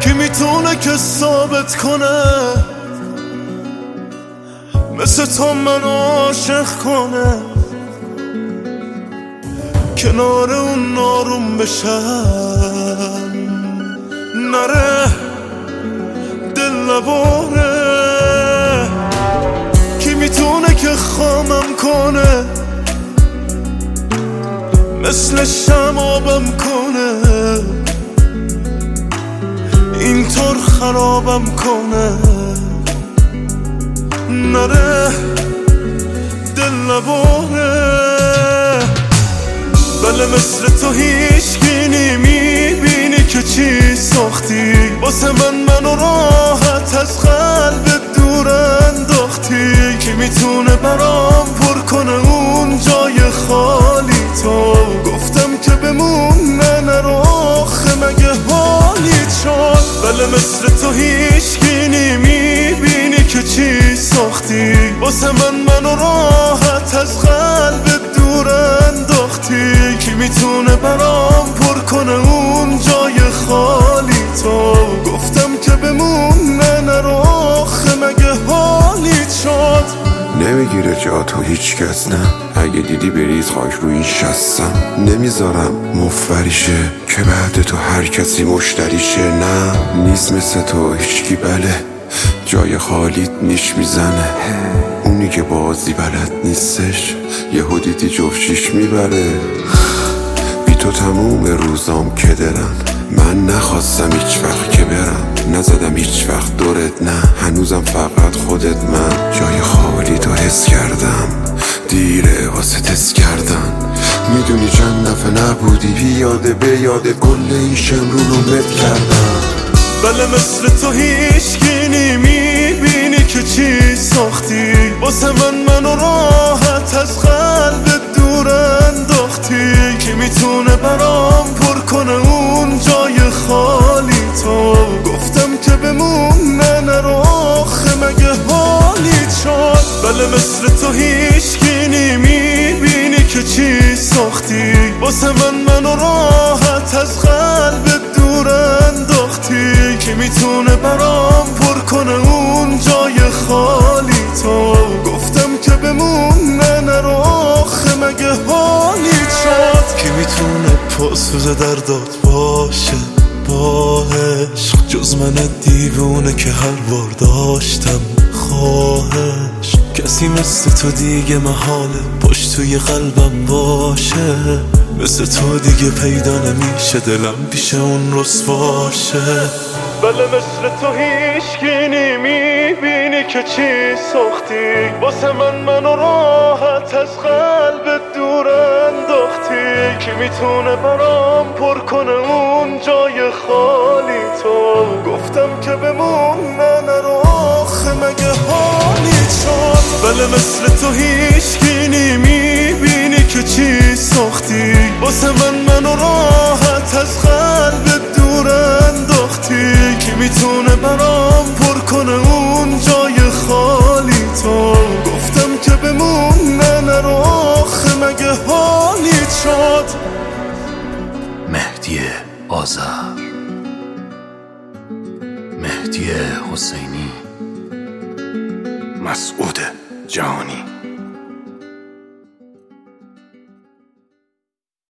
کی میتونه که ثابت کنه مثل تو منو عاشق کنه، کنار اون ناروم بشم نره دل نباره. کی میتونه که خامم کنه مثل شمابم کنه، اینطور خرابم کنه نره دل نباره. بله مثل تو هیچکی نمیبینی که چی ساختی واسه منو راحت از قلبت دور انداختی. کی میتونه برام پر کنه اون جای خالی تو؟ گفتم که بمونه نرو آخه مگه حالیت شد؟ بله مثل تو هیچکی نمیبینی که چی ساختی واسه منو راحت از قلبت دور انداختی. کی میتونه برام پر کنه اون جای خالی تو؟ گفتم که بمونه نرو آخه مگه حالیت شد؟ نمیگیره جا تو هیچ کس نه، اگه دیدی بریز خاک رو این شستم. نمیذارم مفبریشه که بعد تو هر کسی مشتریشه. نه نیست مثل تو هیچکی، بله جای خالیت نیش میزنه. اونی که بازی بلد نیستش یهو دیدی جفشیش میبره. بی تو تموم روزام که درم، من نخواستم هیچ وقت که برم، نزدم هیچ وقت دورت نه، هنوزم فقط خودت. من جای خالی تو حس کردم، دیره واسه تست کردن. میدونی چند دفعه نبودی بیاده به یاده کل این شمرونو مت کردم. بله مثل تو هیچکی نمیبینی که چی ساختی واسه منو راحت از قلبت دور انداختی. کی میتونه برام پر کنه اون جای خالی تو؟ گفتم که بمونه نرو آخه مگه حالیت شد؟ بله مثل تو هیچکی نمیبینی که چی ساختی واسه منو راحت از قلبت دور انداختی. کی میتونه برام پر کنه اون جای خالی تو؟ گفتم که بمونه نرو آخه مگه حالیت شد؟ کی میتونه پاسوز دردات باشه با عشق جز من دیوونه که هر بار داشتم خواهش؟ کسی مثل تو دیگه محاله پشت توی قلبم باشه، مثل تو دیگه پیدا نمیشه دلم پیش اون رسواشه. بله مثل تو هیچکی نمیبینی که چی ساختی واسه منو راحت از قلبت دور انداختی. کی میتونه برام پر کنه اون جای خالی تو؟ گفتم که بمونه نرو آخه مگه حالیت شد؟ بله مثل تو هیچکی نمیبینی که چی ساختی واسه منو راحت از قلبت دور انداختی. کی میتونه برام پر کنه اون جای خالی تو؟ گفتم که بمونه نرو آخه مگه حالیت شد؟ مهدی آذر، مهدی حسینی، مسعود جهانی.